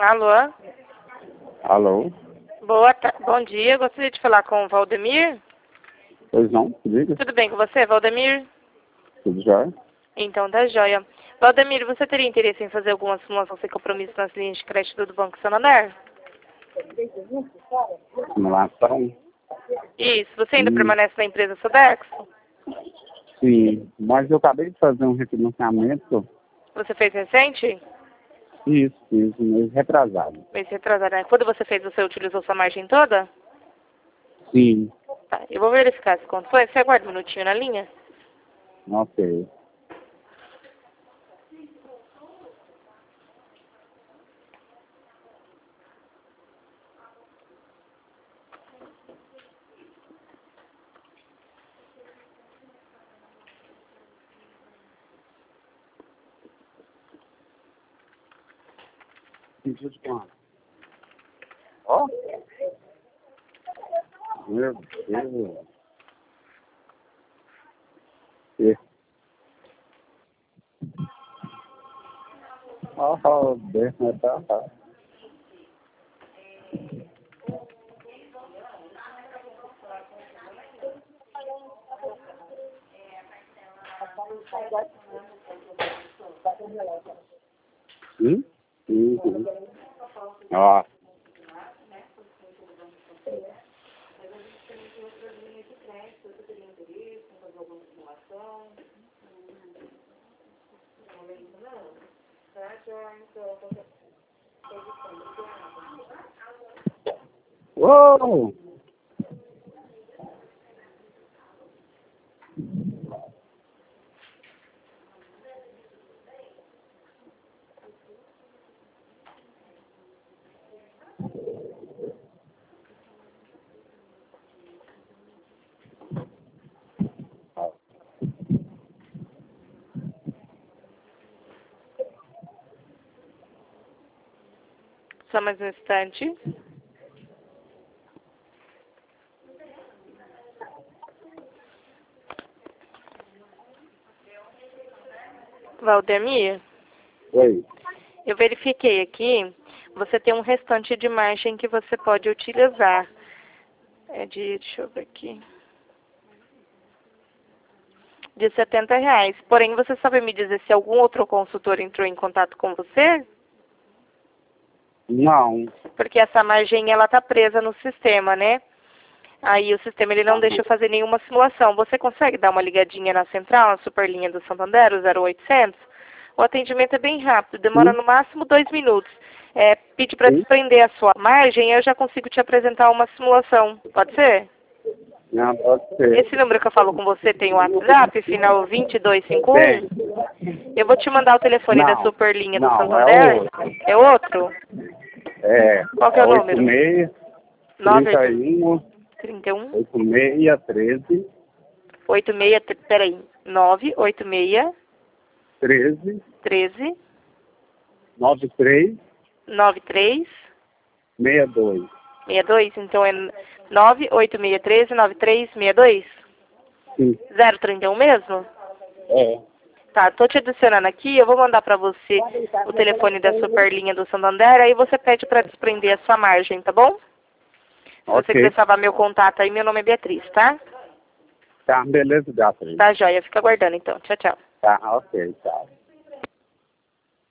Alô? Alô? Bom dia, gostaria de falar com o Valdemir. Pois não, diga. Tudo bem com você, Valdemir? Tudo jóia? Então tá joia. Valdemir, você teria interesse em fazer alguma simulação sem compromisso nas linhas de crédito do Banco Santander? Simulação? Isso, você ainda permanece na empresa Sodexo? Sim, mas eu acabei de fazer um refinanciamento. Você fez recente? Isso, mês retrasado. Mês retrasado, né? Quando você fez, você utilizou sua margem toda? Sim, Tá, eu vou verificar as condições. Você aguarda um minutinho na linha? ok. Sentido de quanto? Ó. Meu Deus. É. Ó, bem, tá. Uhum. Ó. Uou! Só mais um instante. Valdemir, Oi. eu verifiquei aqui. Você tem um restante de margem que você pode utilizar. Deixa eu ver aqui. De R$ 70. Porém, você sabe me dizer se algum outro consultor entrou em contato com você? Não. Porque essa margem, ela tá presa no sistema, né? Aí o sistema, ele não deixa eu fazer nenhuma simulação. Você consegue dar uma ligadinha na central, na superlinha do Santander, o 0800? O atendimento é bem rápido, demora Sim, no máximo 2 minutos. Pede para sim. desprender a sua margem, eu já consigo te apresentar uma simulação. Pode ser? Não, pode ser. Esse número que eu falo com você tem o WhatsApp, final 2251? Tem. Eu vou te mandar o telefone da Não. superlinha do Não, é Santander. outro. É outro? É. Qual que é o número? 86 981 31 31 86 13 86, peraí, 986 13 13 93 93 62. 62, então é 98613 9362? Sim. 031 mesmo? É. Tá, tô te adicionando aqui, eu vou mandar pra você o telefone da superlinha do Santander, aí você pede pra desprender a sua margem, tá bom? Se você quiser Ok. salvar meu contato aí, meu nome é Beatriz, tá? Tá, beleza, Beatriz. Tá, joia, fica aguardando então. Tchau, tchau. Tá, ok, tchau.